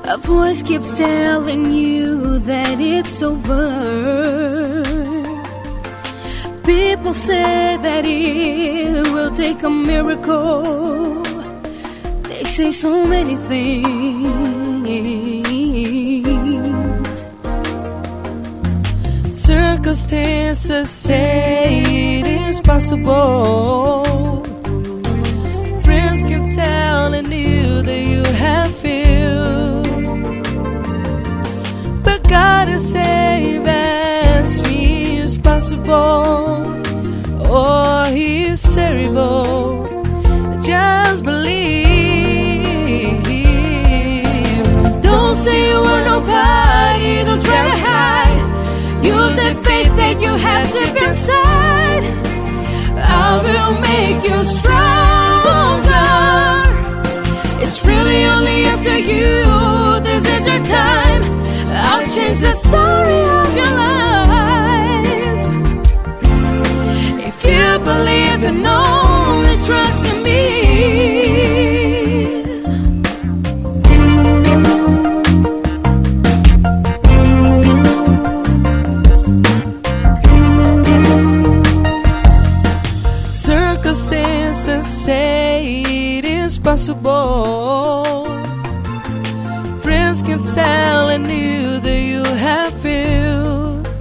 A voice keeps telling you that it's over. People say that it will take a miracle. They say so many things. Circumstances say it is possible. Friends can tell you that you have failed, but God is saying that free is possible. Oh, He is terrible. Just believe. Don't say you are nobody. Don't try to hide. Use the faith that you have deep inside. I will make you stronger. It's really only up to you. This is your time. I'll change the story of your life. If you believe, you know, only trust in me. Circumstances say it is possible. Friends can tell you that you have failed,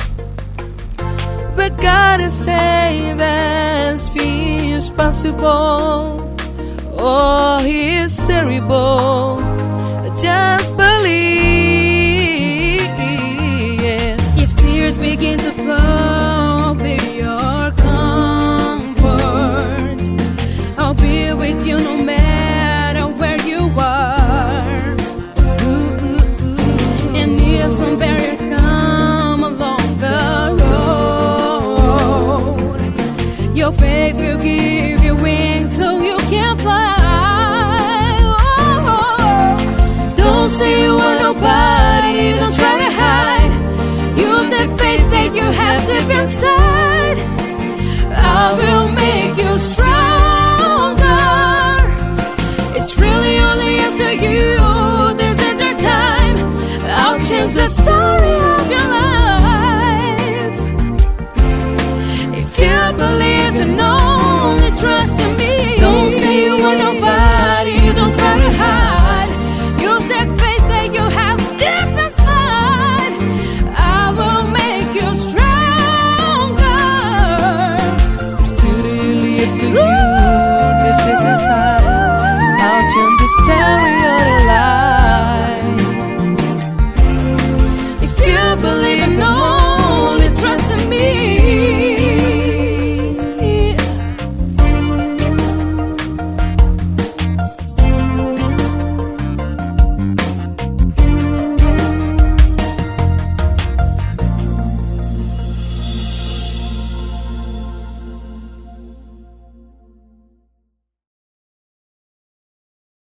but God is saying that free is possible. Oh, He is terrible. Just believe. If tears begin to fall, be your comfort. I'll be with you no matter where you are. And if some barriers come along the road, your faith will give you wings so you can fly. Oh, don't say you are nobody. Don't try to hide. Use the faith that you have deep inside. I will make you stronger. It's really only up to you. This is your time. I'll change the story of your life. If you believe, you know, only trust in me. Don't say you are nobody.